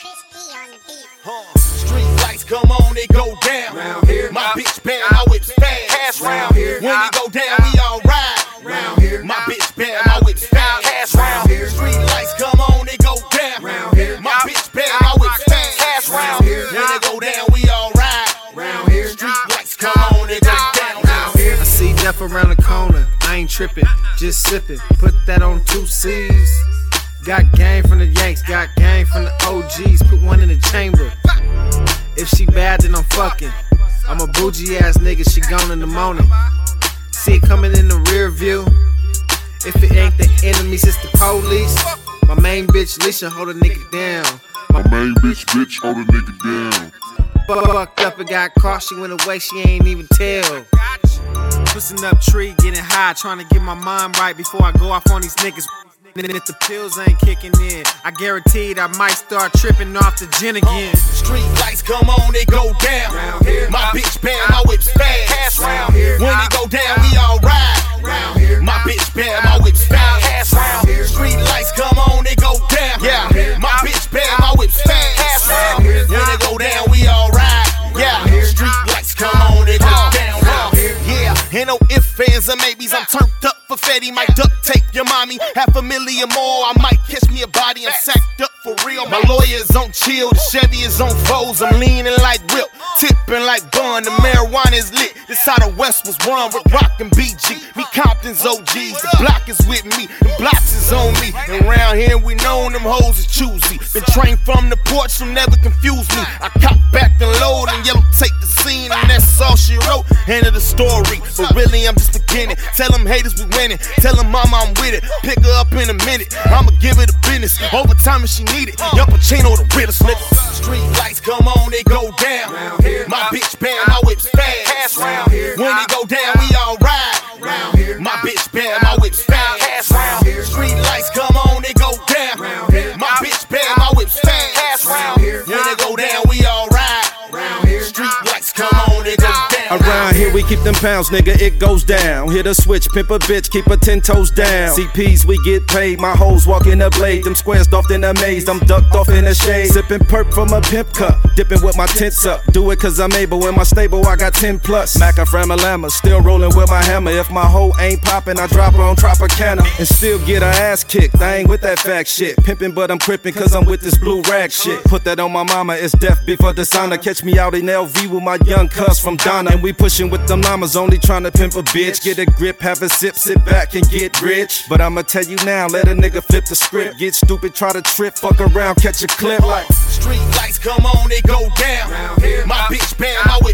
Street lights come on, they go down. Round here, my bitch bang, my whip's fast. Round here, when they go down, we all ride. Round here, my bitch bang, my whip's fast. Round here, street lights come on, they go down. Round here, my bitch bang, my whip's fast. Round here, when they go down, we all ride. Round here, street lights come on, they go down. Round here, I see death around the corner. I ain't tripping, just sipping. Put that on 2 C's. Got game from the Yanks, got game from the OGs. Put one in the chamber. If she bad, then I'm fucking. I'm a bougie ass nigga, she gone in the morning. See it coming in the rear view. If it ain't the enemies, it's the police. My main bitch, Lisha, hold a nigga down. My main bitch, hold a nigga down. Fucked up and got caught, she went away, she ain't even tell. Twisting up tree, getting high, trying to get my mind right before I go off on these niggas. And if the pills ain't kicking in, I guaranteed I might start tripping off the gin again. Street lights come on, they go down. My bitch bang, my whip's fast. When they go down, we all ride. My bitch bang, my whip's fast. Street lights come on, they go down. My bitch bang, my whip's fast. When they go down, we all ride. Street lights come on, they go down. Ain't no ifs, fans, or maybes. I'm turned up for Fetty. Might duct tape your mommy. $500,000 more. I might catch me a body. I'm sacked up for real. My lawyer's on chill. The Chevy is on foes. I'm leaning like Whip, tipping like Bun. The marijuana is lit. This side of West was run with Rock and BG. Me Compton's OGs. The block is with me. The blocks is on me. And around here we know them hoes is choosy. Been trained from the porch, so never confuse me. I cop back and load and yellow tape the scene, and that's all she wrote. End of the story. But really I'm just beginning. Tell them haters we winning. Tell them mama I'm with it. Pick her up in a minute. I'ma give it a business. Overtime if she need it. Young Pacino the realest nigga. Street lights come on, they go down. My bitch bang, my whip's fast. When they go down, we all ride. My bitch bang, my whip's fast. Street lights come on, they go down. My bitch bang, my whip's fast. When they go down, we all ride. Street lights come on, they go down. Around here we keep them pounds, nigga, it goes down. Hit a switch, pimp a bitch, keep her 10 toes down. CPs, we get paid, my hoes walk in the blade. Them squares doffed in the maze, I'm ducked off in the shade. Sipping perp from a pimp cup, dipping with my tints up. Do it cause I'm able, in my stable I got 10 plus. Mac a Framalama, still rolling with my hammer. If my hoe ain't popping, I drop her on Tropicana. And still get her ass kicked, I ain't with that fact shit. Pimping but I'm crippin' cause I'm with this blue rag shit. Put that on my mama, it's death before dishonor. Catch me out in LV with my young cuz from Donna. And we pushing with them llamas, only tryna pimp a bitch. Get a grip, have a sip, sit back and get rich. But I'ma tell you now, let a nigga flip the script. Get stupid, try to trip, fuck around, catch a clip like. Street lights come on, they go down. My bitch bang, my